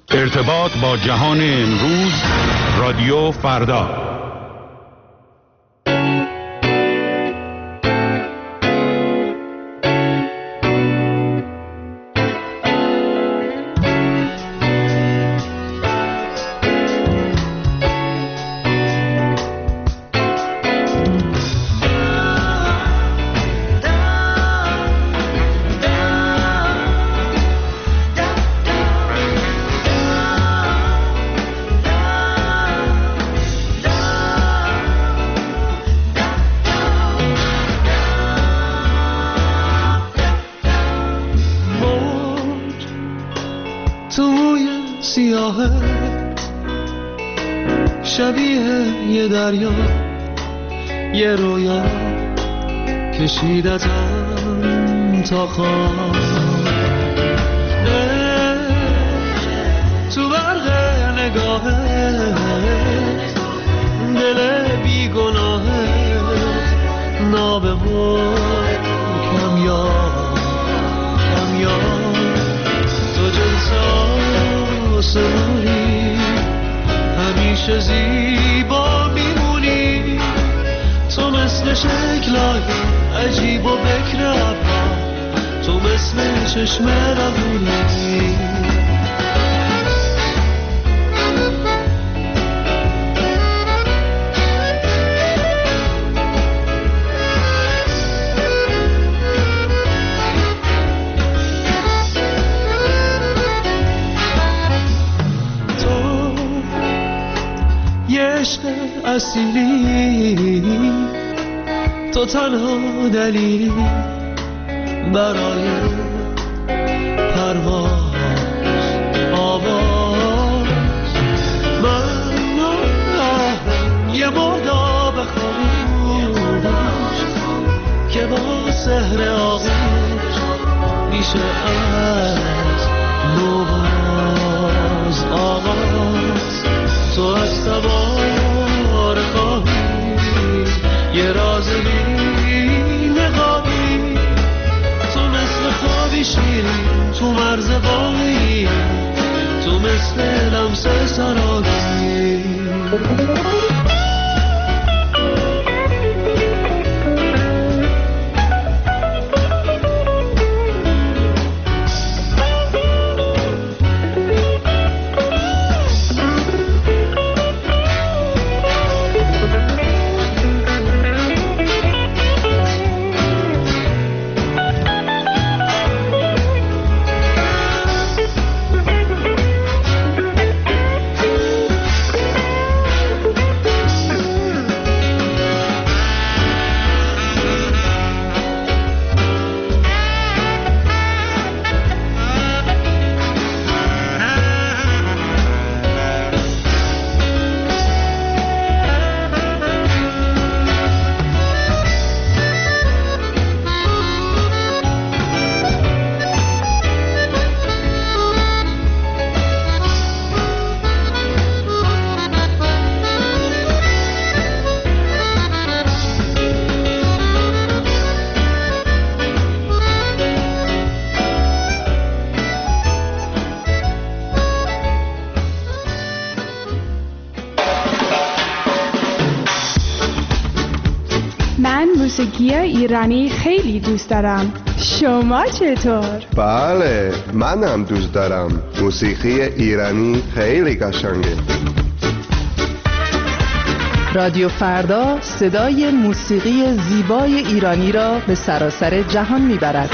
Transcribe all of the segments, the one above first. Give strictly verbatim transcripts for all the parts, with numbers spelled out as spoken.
ارتباط با جهان امروز، رادیو فردا. شبیه یه دریا، یه رویا کشیدتم تا خواب، تو برق نگاهت دل بیگناهت نابه و کمیاب کمیاب، تو جنس آسمانی همیشه زیبا میمونی، تو مثل شکلای عجیب و بکر ابرا، تو مثل چشم روونی. عشق اصیلی، تو تنها دلیلی برای پرواز آواز، من یه مرداب خاموش که با سحر آغوش میشه از نواز آغاز، تو از سوار خواهی یه راز بی نقابی، تو مثل خوابی شیرین تو مرز باقی، تو مثل لمس سراغی. موسیقی ایرانی خیلی دوست دارم. شما چطور؟ بله، منم دوست دارم. موسیقی ایرانی خیلی قشنگه. رادیو فردا صدای موسیقی زیبای ایرانی را به سراسر جهان میبرد.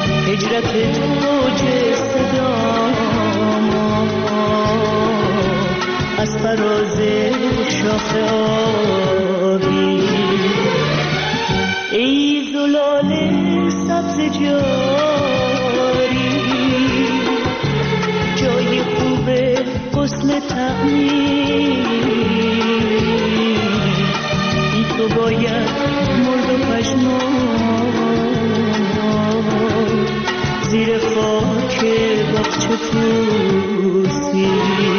حسرت موج صدا ما شاخ آبی. ای زلال سبز جاری جای خوب حسن تعمیر، بی تو باید مرد و پژمرد زیر خاک باغچه پوسی.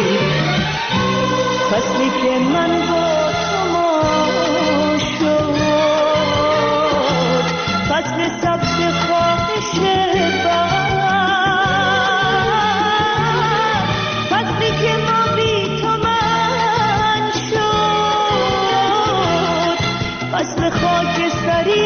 فصلی که من با تو ما شد، فصل سبز خواهش بر، فصلی که ما بی تو من شد، فصل خاکستری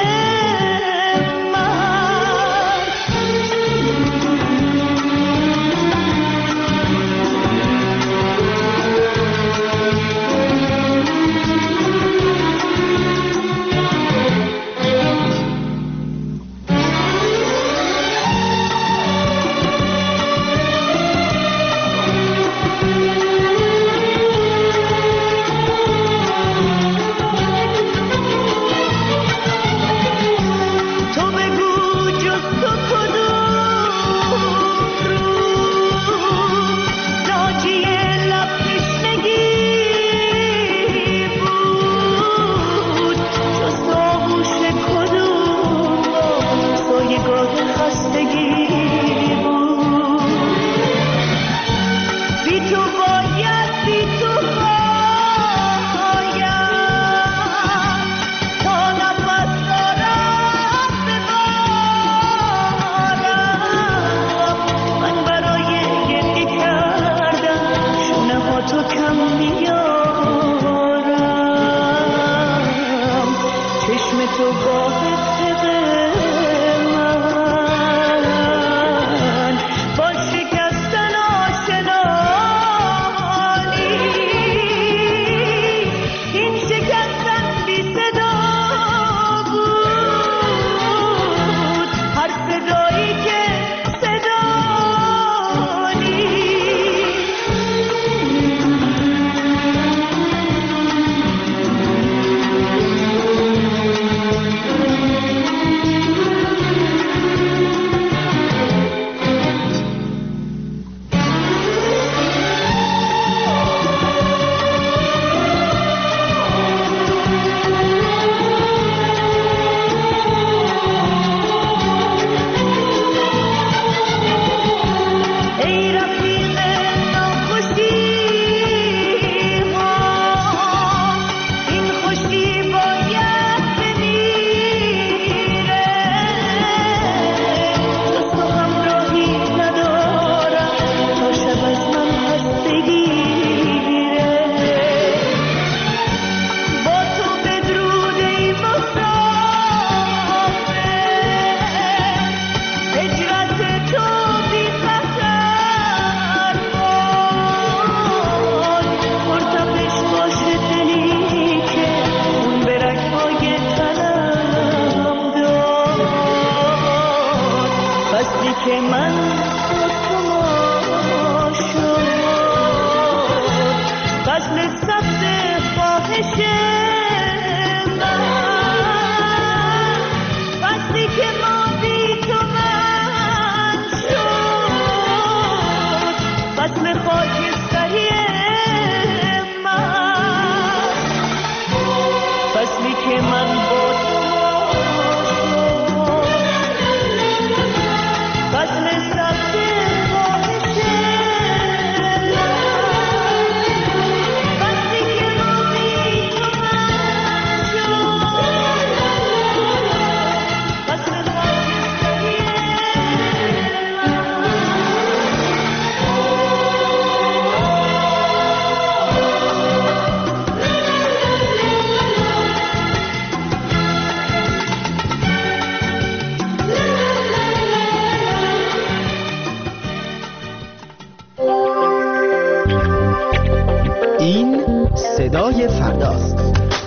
صدای فرداست.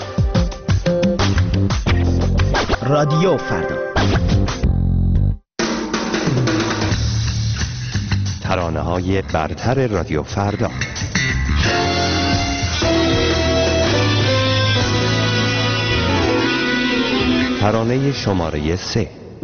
رادیو فردا. ترانه‌های برتر رادیو فردا. ترانه شماره سه.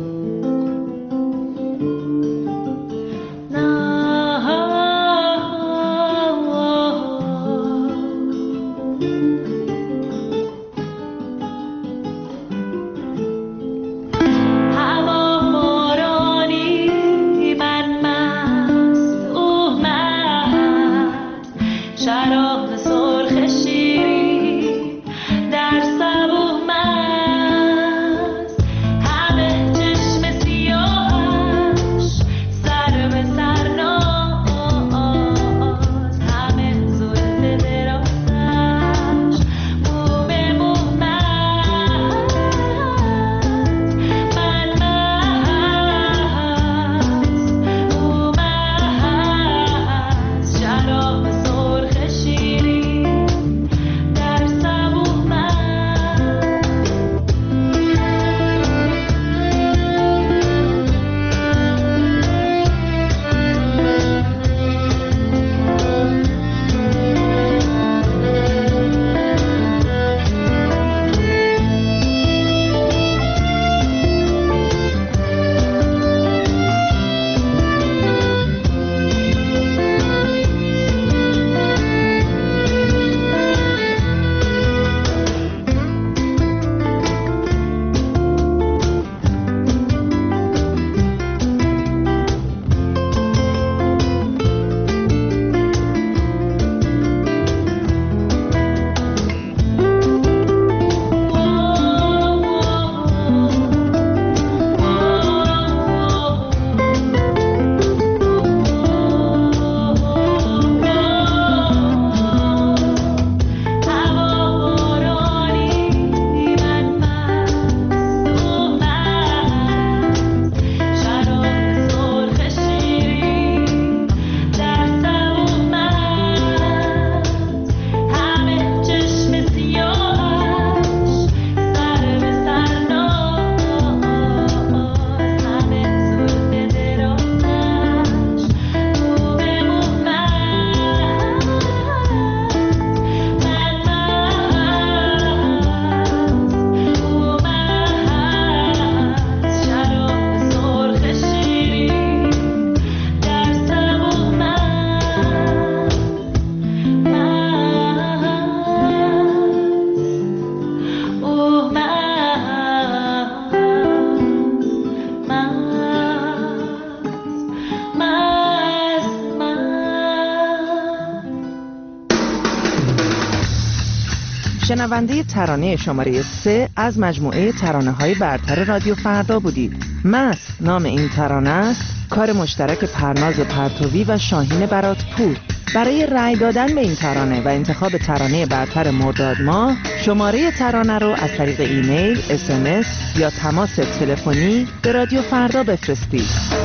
شنونده ترانه شماره سه از مجموعه ترانه‌های برتر رادیو فردا بودید. مست نام این ترانه است، کار مشترک پرناز پرتوی و شاهین براتپور. برای رأی دادن به این ترانه و انتخاب ترانه برتر مرداد ماه، شماره ترانه رو از طریق ایمیل، اس ام اس یا تماس تلفنی به رادیو فردا بفرستید.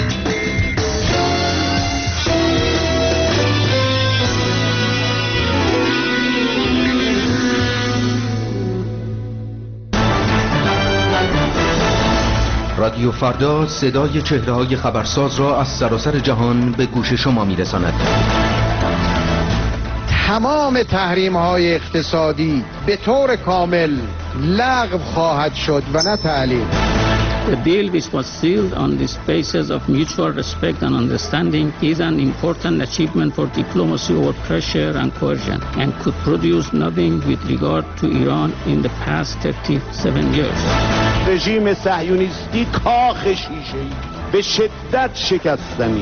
رادیو فردا صدای چهره‌های خبرساز را از سراسر جهان به گوش شما می‌رساند. تمام تحریم‌های اقتصادی به طور کامل لغو خواهد شد و نه تعلیق. The deal which was sealed on the basis of mutual respect and understanding is an important achievement for diplomacy over pressure and coercion and could produce nothing with regard to Iran in the past thirty-seven years. رژیم صهیونیستی کاخ شیشه‌ای به شدت شکستنی.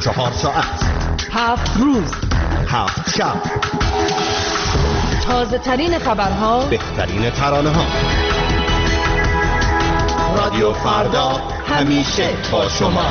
چهار ساعت، هفت روز، هفت شب، تازه ترین خبرها، بهترین ترانه ها. رادیو فردا همیشه با شما.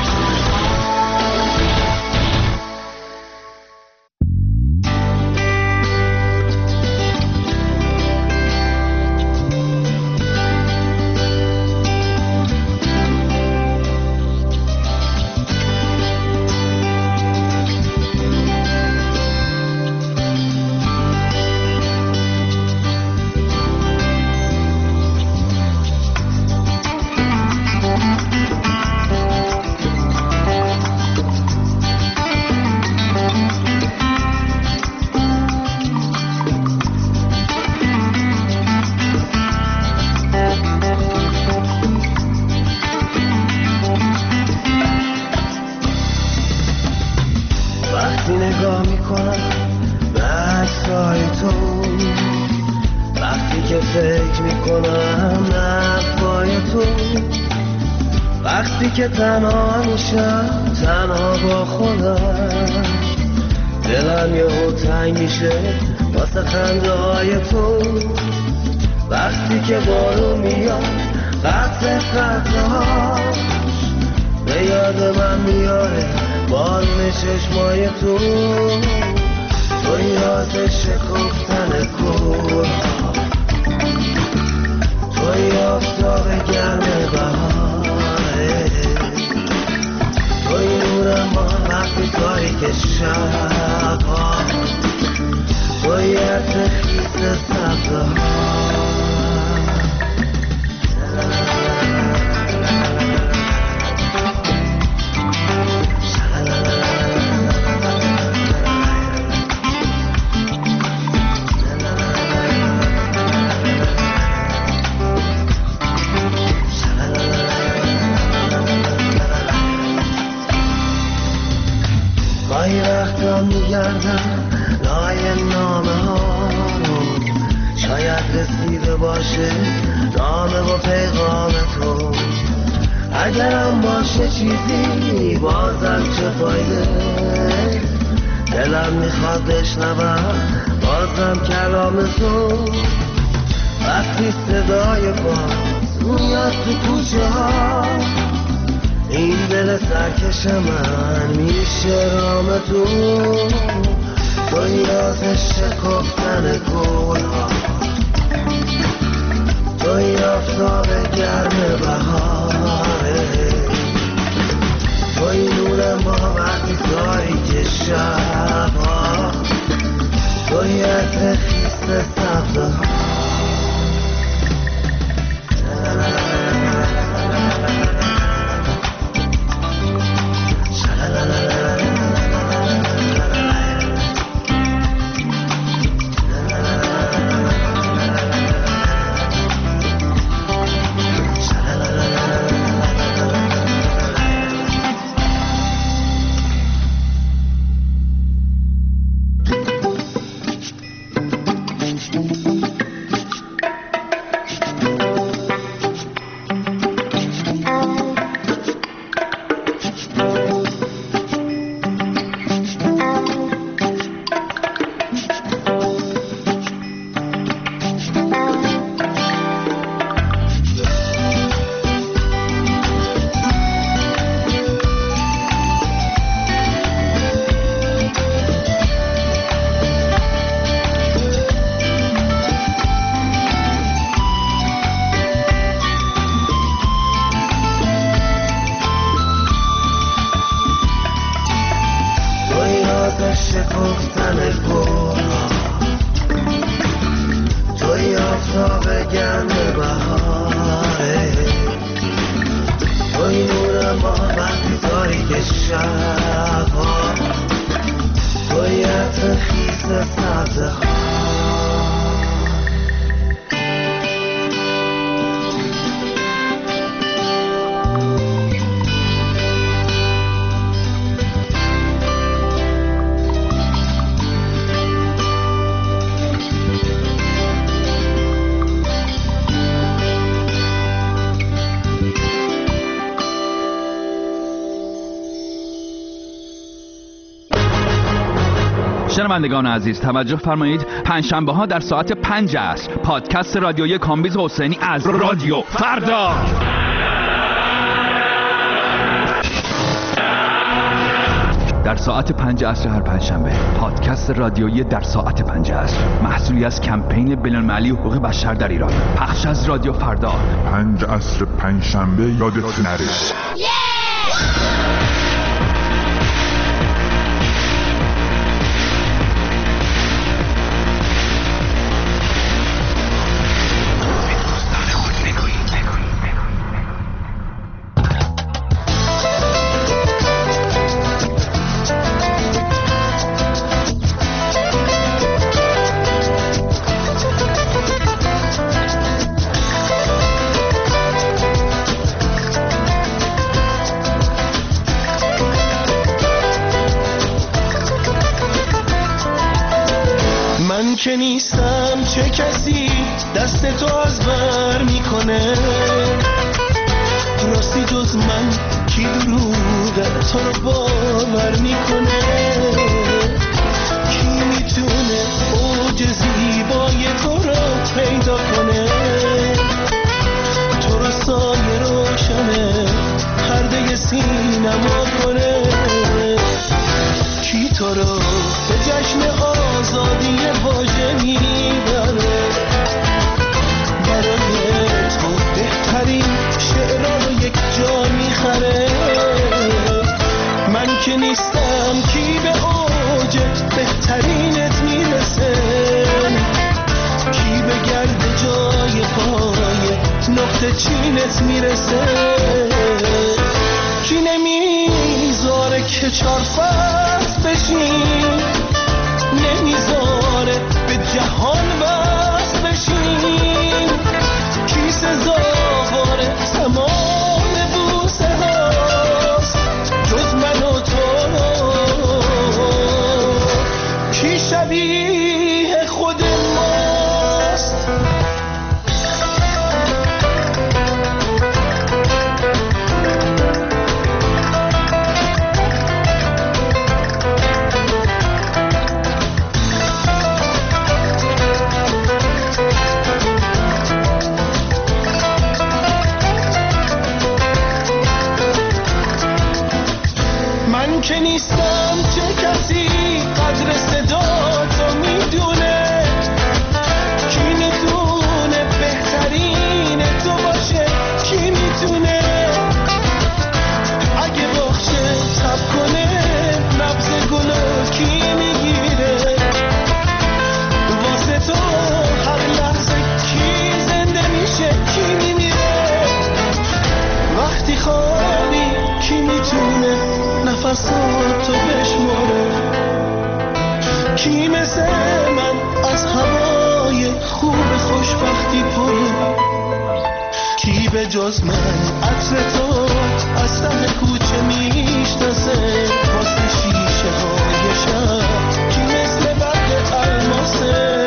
که تنها میشم، تنها با خودم، دلم یهو تنگ میشه واسه خنده های تو. وقتی که بارون میاد قطع قطعهاش به یاد من میاره بارون چشمای تو. تو یاد شکفتن گلها، تو آفتاب گرم بهاره، توی نور ما وقتی تاریک شبها، توی عطر خیس سبزه ها. گاهی وقتا میگردم لای نامه ها رو، شاید رسیده باشه نامه و پیغام تو. اگرم باشه چیزی بازم چه فایده، دلم میخواد بشنوم بازم کلام تو. وقتی صدای باز میاد تو کوچه ها، این دل سرکش من میشه رام تو. تو یاد شکفتن گلها، تو آفتاب گرم بهاره، توی نور ما وقتی تاریک شبها، توی عطر خیس سبزه ها. شنوندگان عزیز توجه فرمایید، پنجشنبه ها در ساعت پنج عصر پادکست رادیویی کامبیز حسینی از رادیو فردا. در ساعت پنج عصر هر پنجشنبه پادکست رادیویی در ساعت پنج عصر، محصولی از کمپین بین‌المللی حقوق بشر در ایران، پخش از رادیو فردا. پنج عصر پنجشنبه یادت نره. که نیستم چه کسی دست تو از بر میکنه، راستی جز من کی دروغه تو رو باور میکنه، کی میتونه اوج زیبای تو رو پیدا کنه، تو رو سایه روشنه پرده سینما کنه، کی تو رو به جشن آزادی واژه میبره، برای تو بهترین شعرها رو یک جا میخره، من که نیستم کی به اوج بهترینت میرسه، کی به گرد جای پای نقطه چینت میرسه، کی نمیذاره که چار فصل بشین، نمیذاره به جهان بس بشین، کی سزاوار تمام بوسه هاست جز من و تو، کی شبیه خود ماست. که نیستم چه کسی قدر صدا تو میدونه، کی میتونه بهترین تو باشه، کی میتونه اگه باخچه تب کنه نبض گلو کی میگیره، واسه تو هر لحظه کی زنده میشه کی میمیره، وقتی خوابی کی میتونه نفساتو بشماره، کی مثل من از هوای خوب خوشبختی پره، کی به جز من عطر تو از ته کوچه میشناسه، واسه شیشه های شب کی مثل برق الماسه،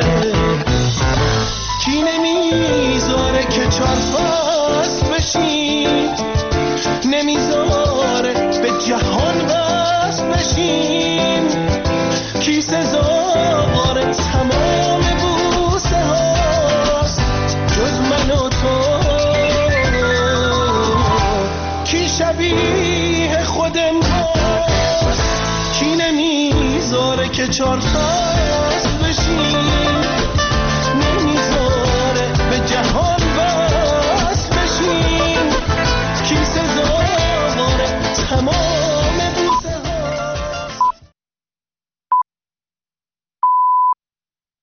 کی نمیذاره که چار فصل بشین، نمیذاره به جهان بس بشین، کی سزاوار تمام بوسه هاست جز من و تو، کی شبیه خود ماست، کی نمیذاره که چار